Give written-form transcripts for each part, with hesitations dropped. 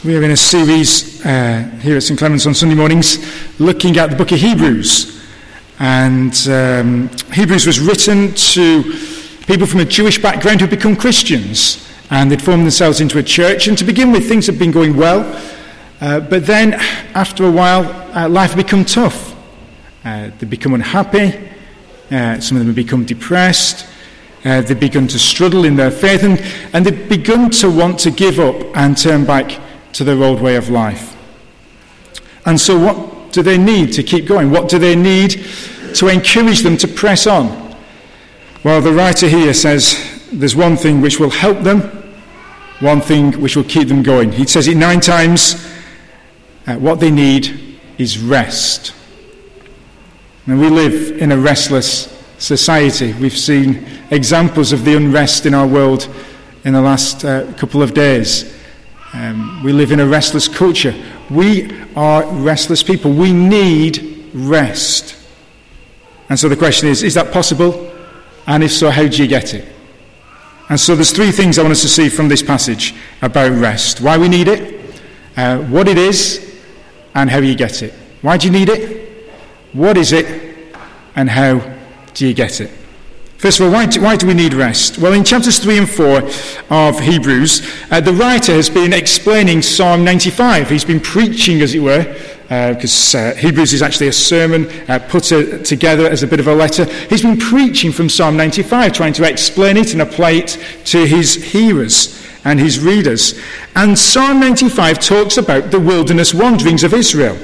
We are in a series here at St Clement's on Sunday mornings looking at the book of Hebrews. And Hebrews was written to people from a Jewish background who had become Christians. And they'd formed themselves into a church. And to begin with, things had been going well. But then, after a while, life had become tough. They'd become unhappy. Some of them had become depressed. They'd begun to struggle in their faith. And they'd begun to want to give up and turn back to their old way of life. And so what do they need to keep going? What do they need to encourage them to press on? Well, the writer here says there's one thing which will help them, one thing which will keep them going. He says it 9 times. What they need is rest. And we live in a restless society. We've seen examples of the unrest in our world in the last couple of days. We live in a restless culture. We are restless people. We need rest. And so the question is that possible? And if so, how do you get it? And so there's 3 things I want us to see from this passage about rest. Why we need it, what it is, and how you get it. Why do you need it? What is it? And how do you get it? First of all, why do we need rest? Well, in chapters 3 and 4 of Hebrews, the writer has been explaining Psalm 95. He's been preaching, as it were, because Hebrews is actually a sermon put together as a bit of a letter. He's been preaching from Psalm 95, trying to explain it and apply it to his hearers and his readers. And Psalm 95 talks about the wilderness wanderings of Israel.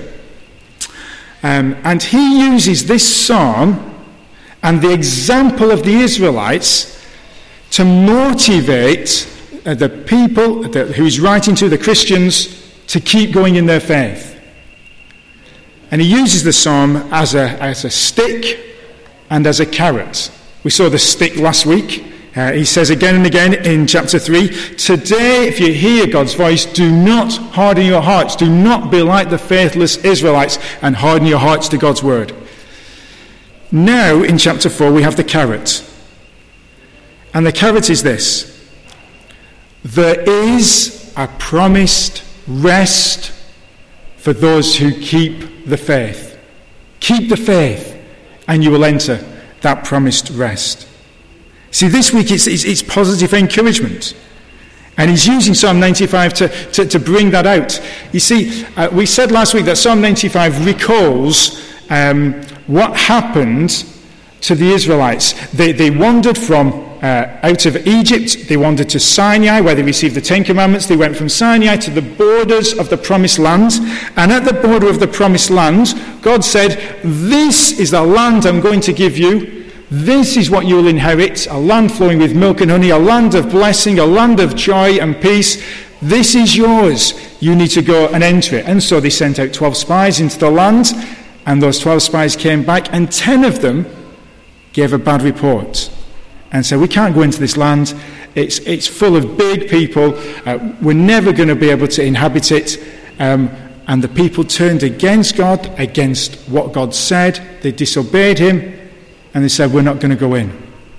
And he uses this psalm and the example of the Israelites to motivate the people who he's writing to, the Christians, to keep going in their faith. And he uses the psalm as a stick and as a carrot. We saw the stick last week. He says again and again in chapter 3, today, if you hear God's voice, do not harden your hearts. Do not be like the faithless Israelites and harden your hearts to God's word. Now, in chapter 4, we have the carrot. And the carrot is this. There is a promised rest for those who keep the faith. Keep the faith, and you will enter that promised rest. See, this week it's positive encouragement. And he's using Psalm 95 to bring that out. You see, we said last week that Psalm 95 recalls what happened to the Israelites. They wandered from out of Egypt. They wandered to Sinai, where they received the 10 Commandments. They went from Sinai to the borders of the Promised Land. And at the border of the Promised Land, God said, this is the land I'm going to give you. This is what you will inherit, a land flowing with milk and honey, a land of blessing, a land of joy and peace. This is yours. You need to go and enter it. And so they sent out 12 spies into the land. And those 12 spies came back, and 10 of them gave a bad report and said, we can't go into this land. It's full of big people. We're never going to be able to inhabit it. And the people turned against God, against what God said. They disobeyed him, and they said, we're not going to go in.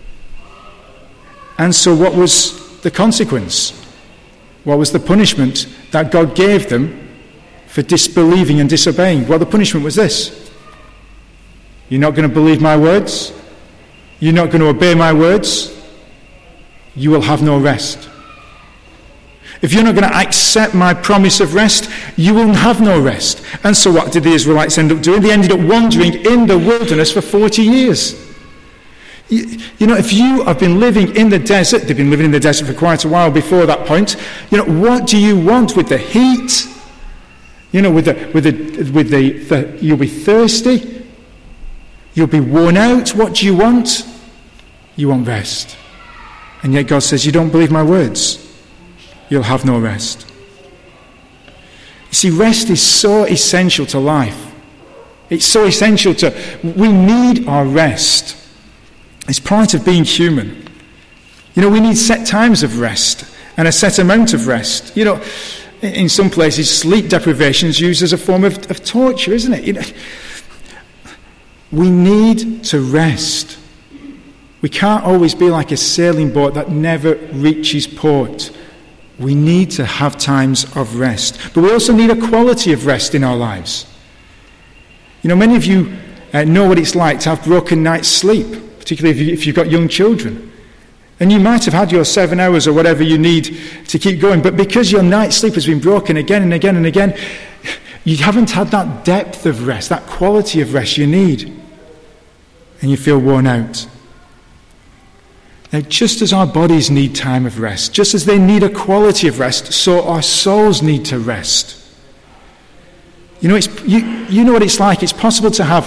And so what was the consequence? What was the punishment that God gave them for disbelieving and disobeying? Well, the punishment was this. You're not going to believe my words. You're not going to obey my words. You will have no rest. If you're not going to accept my promise of rest, you will have no rest. And so what did the Israelites end up doing? They ended up wandering in the wilderness for 40 years. You know, if you have been living in the desert, they've been living in the desert for quite a while before that point, you know, what do you want with the heat? You know, with the you'll be thirsty. You'll be worn out. What do you want? You want rest. And yet God says, you don't believe my words. You'll have no rest. You see, rest is so essential to life. It's so essential we need our rest. It's part of being human. You know, we need set times of rest and a set amount of rest. You know, in some places, sleep deprivation is used as a form of torture, isn't it? You know, we need to rest. We can't always be like a sailing boat that never reaches port. we need to have times of rest. But we also need a quality of rest in our lives. You know, many of you know what it's like to have broken night's sleep, particularly if you've got young children. And you might have had your 7 hours or whatever you need to keep going, but because your night's sleep has been broken again and again and again, you haven't had that depth of rest, that quality of rest you need. And you feel worn out. Now, just as our bodies need time of rest, just as they need a quality of rest, so our souls need to rest. You know, you know what it's like. It's possible to have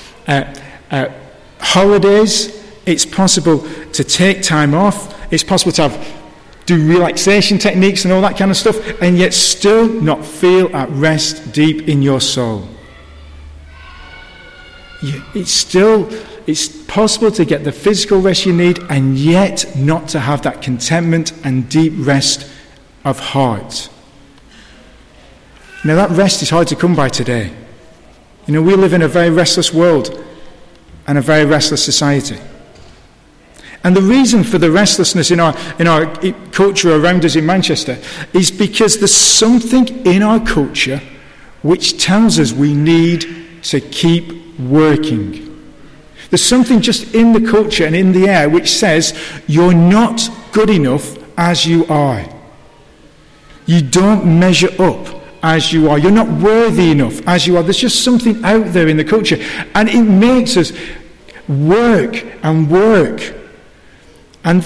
holidays. It's possible to take time off. It's possible to do relaxation techniques and all that kind of stuff, and yet still not feel at rest deep in your soul. It's possible to get the physical rest you need and yet not to have that contentment and deep rest of heart. Now that rest is hard to come by today. You know, we live in a very restless world and a very restless society. And the reason for the restlessness in our culture around us in Manchester is because there's something in our culture which tells us we need to keep working. There's something just in the culture and in the air which says you're not good enough as you are. You don't measure up as you are. You're not worthy enough as you are. There's just something out there in the culture, and it makes us work and work. And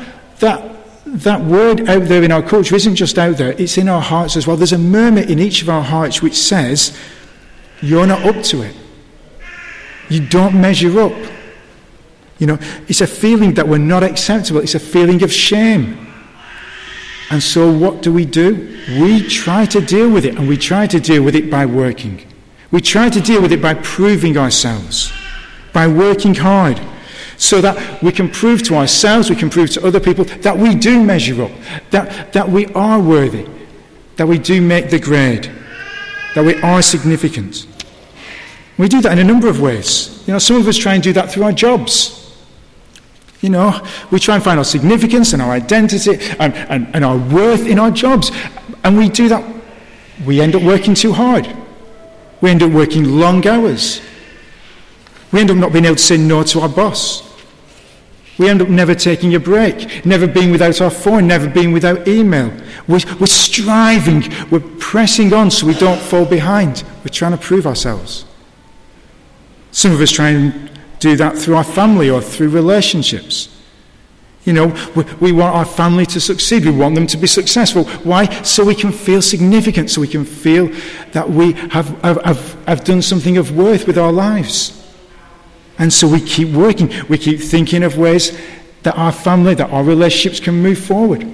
that word out there in our culture isn't just out there, it's in our hearts as well. There's a murmur in each of our hearts which says, you're not up to it. You don't measure up. You know, it's a feeling that we're not acceptable. It's a feeling of shame. And so what do? We try to deal with it, and we try to deal with it by working. We try to deal with it by proving ourselves, by working hard, so that we can prove to ourselves, we can prove to other people that we do measure up, that we are worthy, that we do make the grade, that we are significant. We do that in a number of ways. You know, some of us try and do that through our jobs. You know, we try and find our significance and our identity and our worth in our jobs. And we do that. We end up working too hard. We end up working long hours. We end up not being able to say no to our boss. We end up never taking a break, never being without our phone, never being without email. We're striving, we're pressing on so we don't fall behind. We're trying to prove ourselves. Some of us try and do that through our family or through relationships. You know, we want our family to succeed. We want them to be successful. Why? So we can feel significant, so we can feel that we have done something of worth with our lives. And so we keep working. We keep thinking of ways that our family, that our relationships can move forward.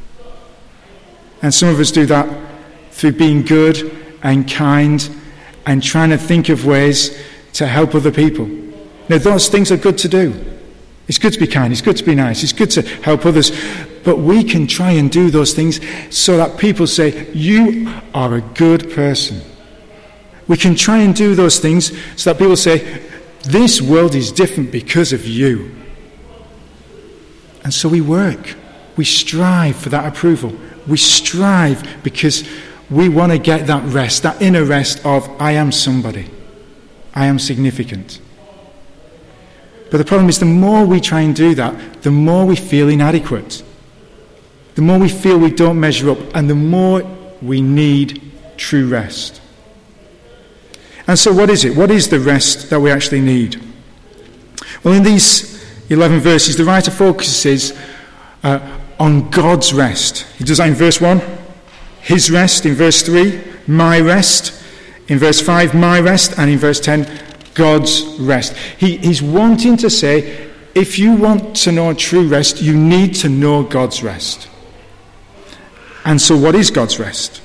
And some of us do that through being good and kind and trying to think of ways to help other people. Now, those things are good to do. It's good to be kind, it's good to be nice, it's good to help others. But we can try and do those things so that people say, you are a good person. We can try and do those things so that people say, this world is different because of you. And so we work. We strive for that approval. We strive because we want to get that rest, that inner rest of, I am somebody. I am significant. But the problem is, the more we try and do that, the more we feel inadequate. The more we feel we don't measure up, and the more we need true rest. And so what is it? What is the rest that we actually need? Well, in these 11 verses, the writer focuses on God's rest. He does that in verse 1, his rest, in verse 3, my rest, in verse 5, my rest, and in verse 10, God's rest. He's wanting to say, if you want to know true rest, you need to know God's rest. And so what is God's rest?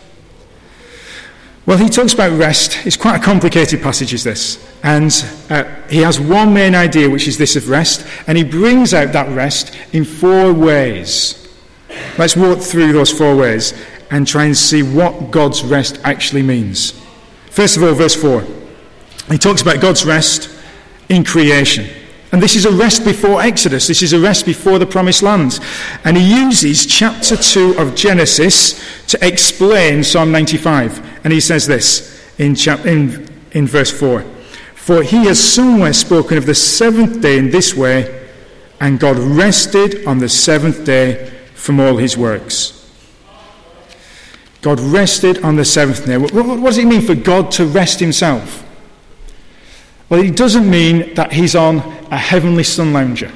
Well, he talks about rest. It's quite a complicated passage, is this. And he has one main idea, which is this of rest. And he brings out that rest in 4 ways. Let's walk through those 4 ways and try and see what God's rest actually means. First of all, verse 4. He talks about God's rest in creation. And this is a rest before Exodus. This is a rest before the Promised Land. And he uses chapter 2 of Genesis to explain Psalm 95. And he says this in verse 4. For he has somewhere spoken of the seventh day in this way, and God rested on the seventh day from all his works. God rested on the seventh day. What does it mean for God to rest himself? Well, it doesn't mean that he's on a heavenly sun lounger.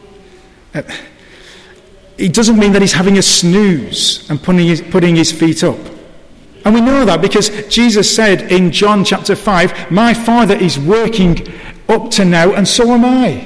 It doesn't mean that he's having a snooze and putting his feet up. And we know that because Jesus said in John chapter 5, my Father is working up to now, and so am I.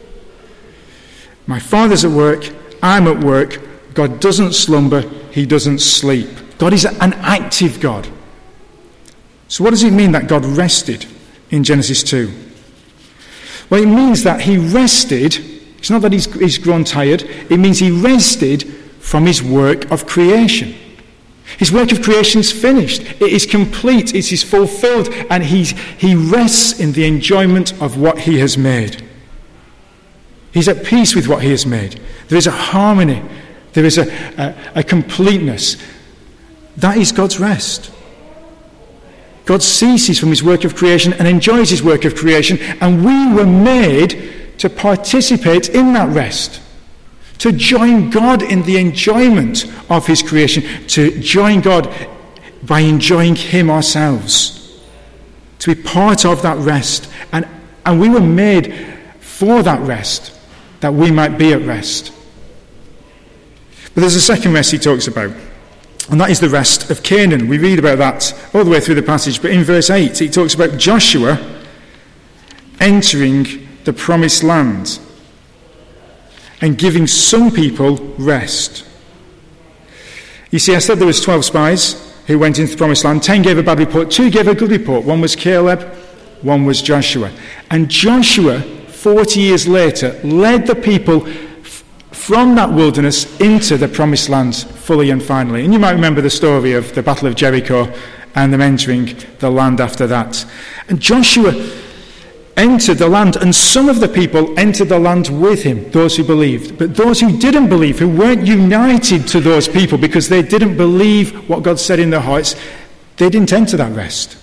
My Father's at work, I'm at work. God doesn't slumber, he doesn't sleep. God is an active God. So what does it mean that God rested in Genesis 2? Well, it means that he rested. It's not that he's grown tired. It means he rested from his work of creation. His work of creation is finished. It is complete. It is fulfilled. And he rests in the enjoyment of what he has made. He's at peace with what he has made. There is a harmony. There is a completeness. That is God's rest. God ceases from his work of creation and enjoys his work of creation, and we were made to participate in that rest, to join God in the enjoyment of his creation, to join God by enjoying him ourselves, to be part of that rest. And we were made for that rest, that we might be at rest. But there's a second rest he talks about, and that is the rest of Canaan. We read about that all the way through the passage, but in verse 8 he talks about Joshua entering the promised land and giving some people rest. You see, I said there was 12 spies who went into the promised land. 10 gave a bad report, 2 gave a good report. 1 was Caleb, 1 was Joshua. And Joshua, 40 years later, led the people from that wilderness into the promised land fully and finally. And you might remember the story of the Battle of Jericho and them entering the land after that. And Joshua entered the land, and some of the people entered the land with him, those who believed. But those who didn't believe, who weren't united to those people because they didn't believe what God said in their hearts, they didn't enter that rest.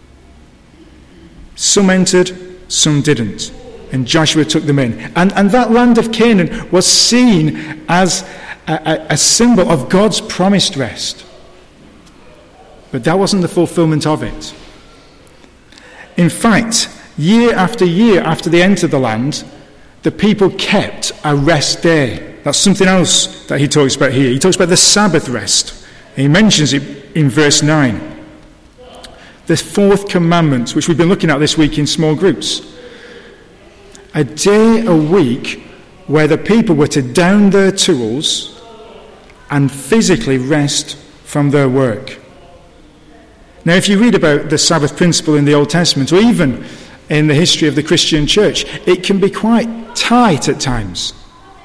Some entered, some didn't. And Joshua took them in. And that land of Canaan was seen as a symbol of God's promised rest. But that wasn't the fulfillment of it. In fact, year after year after they entered the land, the people kept a rest day. That's something else that he talks about here. He talks about the Sabbath rest. He mentions it in verse 9. The fourth commandment, which we've been looking at this week in small groups. A day a week where the people were to down their tools and physically rest from their work. Now, if you read about the Sabbath principle in the Old Testament, or even in the history of the Christian church, it can be quite tight at times.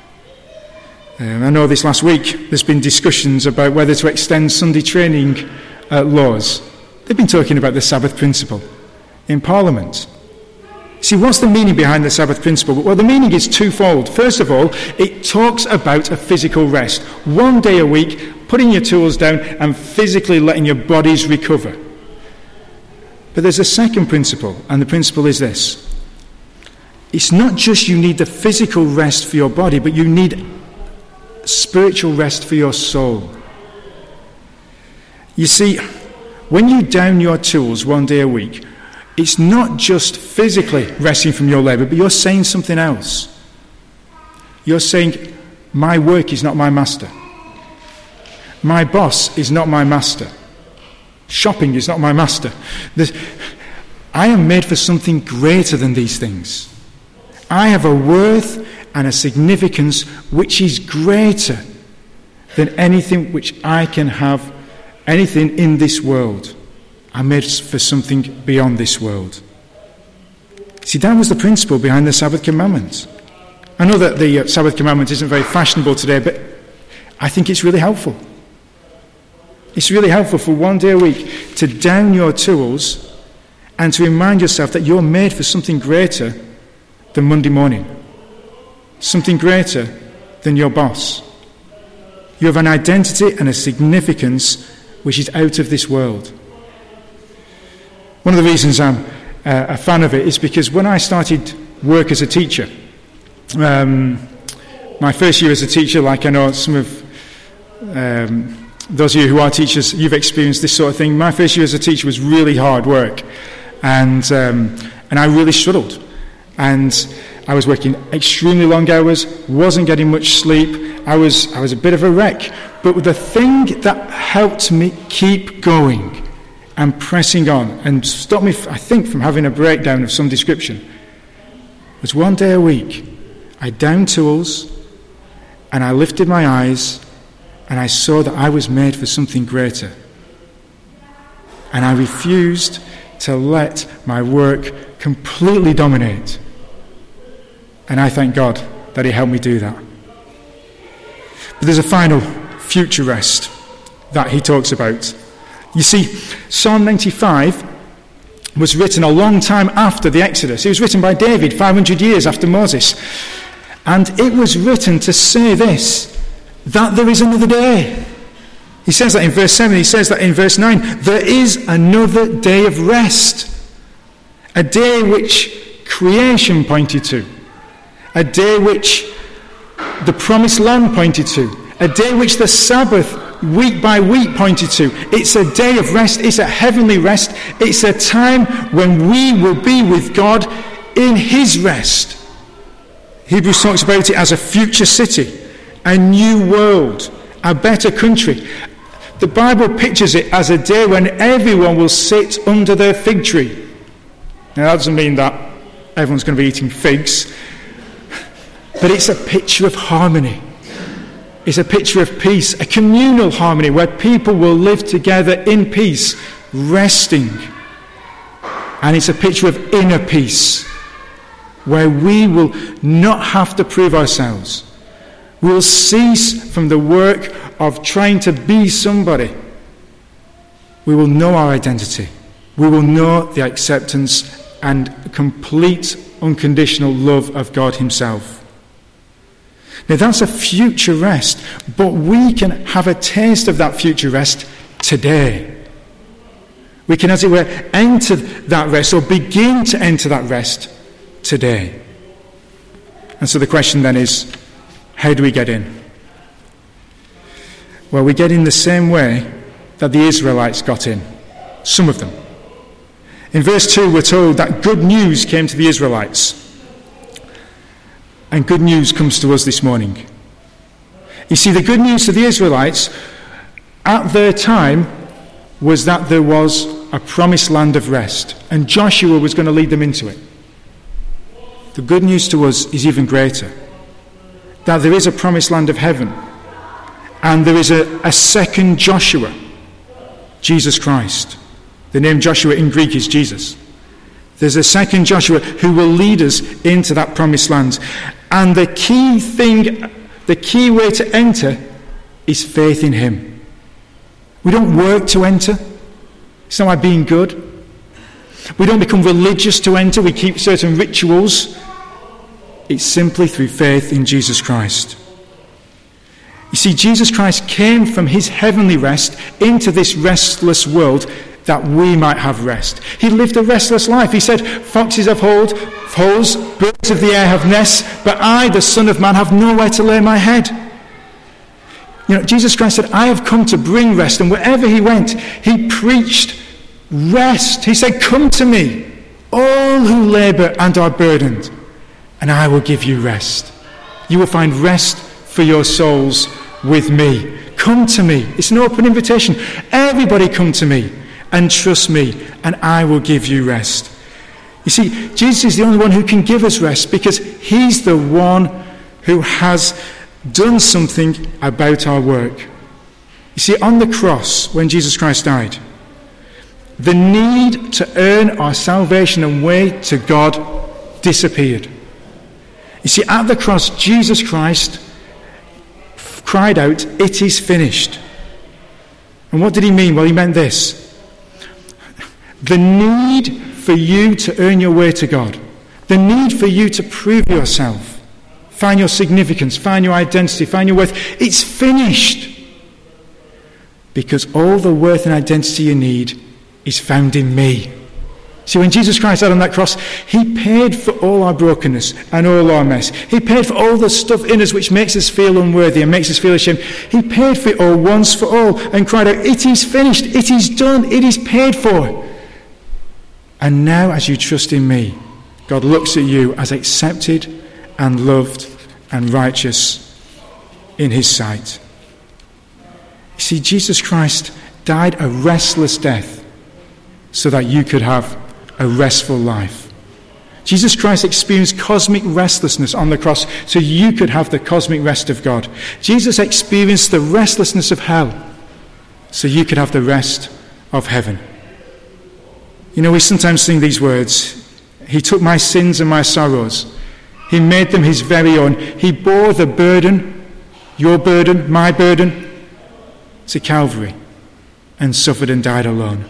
I know this last week there's been discussions about whether to extend Sunday training laws. They've been talking about the Sabbath principle in Parliament. See, what's the meaning behind the Sabbath principle? Well, the meaning is twofold. First of all, it talks about a physical rest. One day a week, putting your tools down and physically letting your bodies recover. But there's a second principle, and the principle is this. It's not just you need the physical rest for your body, but you need spiritual rest for your soul. You see, when you down your tools one day a week, it's not just physically resting from your labour, but you're saying something else. You're saying, my work is not my master. My boss is not my master. Shopping is not my master. I am made for something greater than these things. I have a worth and a significance which is greater than anything which I can have, anything in this world. I'm made for something beyond this world. See, that was the principle behind the Sabbath commandment. I know that the Sabbath commandment isn't very fashionable today, but I think it's really helpful. It's really helpful for one day a week to down your tools and to remind yourself that you're made for something greater than Monday morning. something greater than your boss. You have an identity and a significance which is out of this world. One of the reasons I'm a fan of it is because when I started work as a teacher, my first year as a teacher, like I know some of those of you who are teachers, you've experienced this sort of thing. My first year as a teacher was really hard work, and I really struggled. And I was working extremely long hours, wasn't getting much sleep. I was a bit of a wreck. But the thing that helped me keep going and pressing on and stopped me, I think, from having a breakdown of some description was one day a week. I downed tools and I lifted my eyes and I saw that I was made for something greater. And I refused to let my work completely dominate. And I thank God that he helped me do that. But there's a final future rest that he talks about. You see, Psalm 95 was written a long time after the Exodus. It was written by David 500 years after Moses. And it was written to say this, that there is another day. He says that in verse 7, he says that in verse 9. There is another day of rest. A day which creation pointed to. A day which the promised land pointed to. A day which the Sabbath, week by week, pointed to. It's a day of rest. It's a heavenly rest. It's a time when we will be with God in his rest. Hebrews talks about it as a future city, a new world, a better country. The Bible pictures it as a day when everyone will sit under their fig tree. Now that doesn't mean that everyone's going to be eating figs, but it's a picture of harmony. It's a picture of peace, a communal harmony where people will live together in peace, resting. And it's a picture of inner peace, where we will not have to prove ourselves. We'll cease from the work of trying to be somebody. We will know our identity. We will know the acceptance and complete unconditional love of God himself. Now that's a future rest, but we can have a taste of that future rest today. We can, as it were, enter that rest or begin to enter that rest today. And so the question then is, how do we get in? Well, we get in the same way that the Israelites got in. Some of them. In verse 2 we're told that good news came to the Israelites. And good news comes to us this morning. You see, the good news to the Israelites at their time was that there was a promised land of rest. And Joshua was going to lead them into it. The good news to us is even greater. That there is a promised land of heaven. And there is a second Joshua, Jesus Christ. The name Joshua in Greek is Jesus. There's a second Joshua who will lead us into that promised land. And the key way to enter is faith in him. We don't work to enter. It's not like being good. We don't become religious to enter. We keep certain rituals. It's simply through faith in Jesus Christ. You see, Jesus Christ came from his heavenly rest into this restless world that we might have rest. He lived a restless life. He said, foxes have holes, birds of the air have nests, but I, the Son of Man, have nowhere to lay my head. You know, Jesus Christ said, I have come to bring rest. And wherever he went, he preached rest. He said, come to me, all who labour and are burdened, and I will give you rest. You will find rest for your souls with me. Come to me. It's an open invitation. Everybody come to me and trust me, and I will give you rest. You see, Jesus is the only one who can give us rest because he's the one who has done something about our work. You see, on the cross, when Jesus Christ died, the need to earn our salvation and way to God disappeared. You see, at the cross, Jesus Christ cried out, it is finished. And what did he mean? Well, he meant this. The need for you to earn your way to God, the need for you to prove yourself find your significance, find your identity, find your worth. It's finished. Because all the worth and identity you need is found in me. See, when Jesus Christ died on that cross, he paid for all our brokenness and all our mess. He paid for all the stuff in us which makes us feel unworthy and makes us feel ashamed. He paid for it all once for all and cried out, "It is finished, it is done, it is paid for." And now, as you trust in me, God looks at you as accepted and loved and righteous in his sight. You see, Jesus Christ died a restless death so that you could have a restful life. Jesus Christ experienced cosmic restlessness on the cross so you could have the cosmic rest of God. Jesus experienced the restlessness of hell so you could have the rest of heaven. You know, we sometimes sing these words, "He took my sins and my sorrows. He made them his very own. He bore the burden, your burden, my burden, to Calvary and suffered and died alone."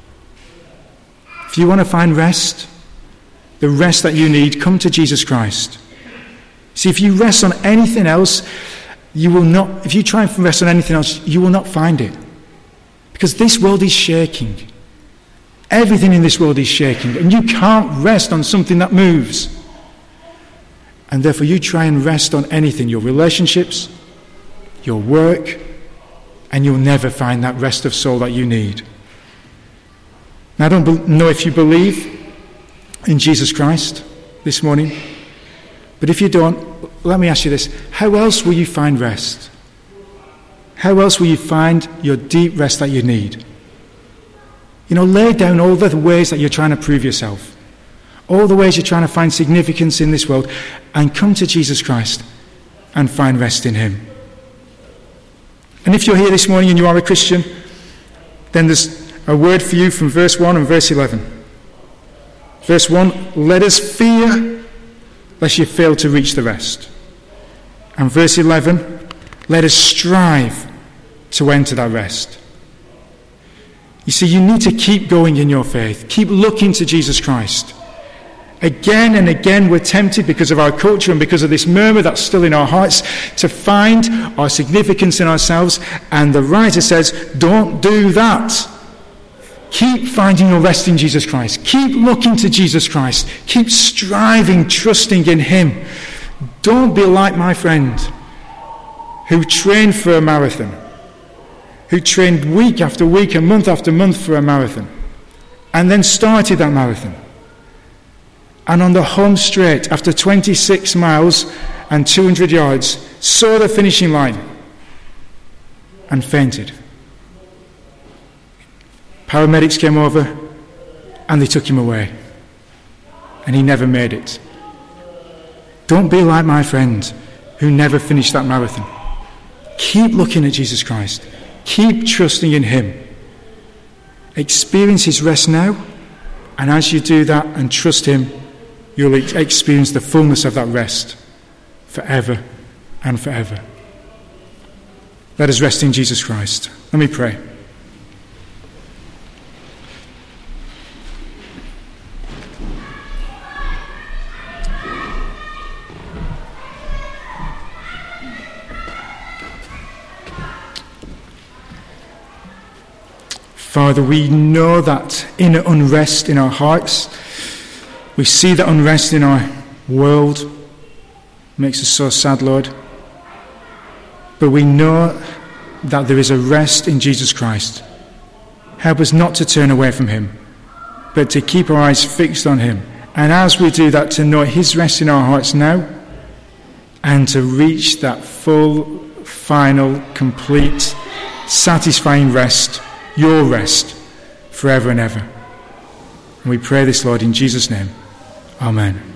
If you want to find rest, the rest that you need, come to Jesus Christ. See, if you rest on anything else, you will not, if you try and rest on anything else, you will not find it. Because this world is shaking. Everything in this world is shaking, and you can't rest on something that moves. And therefore you try and rest on anything, your relationships, your work, and you'll never find that rest of soul that you need. Now, I don't know if you believe in Jesus Christ this morning, but if you don't, let me ask you this. How else will you find rest? How else will you find your deep rest that you need? You know, lay down all the ways that you're trying to prove yourself, all the ways you're trying to find significance in this world, and come to Jesus Christ and find rest in him. And if you're here this morning and you are a Christian, then there's a word for you from verse 1 and verse 11. Verse 1, "Let us fear lest you fail to reach the rest." And verse 11, "Let us strive to enter that rest." You see, you need to keep going in your faith. Keep looking to Jesus Christ. Again and again we're tempted because of our culture and because of this murmur that's still in our hearts to find our significance in ourselves. And the writer says, don't do that. Keep finding your rest in Jesus Christ. Keep looking to Jesus Christ. Keep striving, trusting in him. Don't be like my friend who trained for a marathon, who trained week after week and month after month for a marathon, and then started that marathon. And on the home straight, after 26 miles and 200 yards, saw the finishing line and fainted. Paramedics came over and they took him away. And he never made it. Don't be like my friend who never finished that marathon. Keep looking at Jesus Christ. Keep trusting in him. Experience his rest now. And as you do that and trust him, you'll experience the fullness of that rest forever and forever. Let us rest in Jesus Christ. Let me pray. Father, we know that inner unrest in our hearts. We see that unrest in our world. It makes us so sad, Lord. But we know that there is a rest in Jesus Christ. Help us not to turn away from him, but to keep our eyes fixed on him. And as we do that, to know his rest in our hearts now, and to reach that full, final, complete, satisfying rest, your rest, forever and ever. And we pray this, Lord, in Jesus' name. Amen.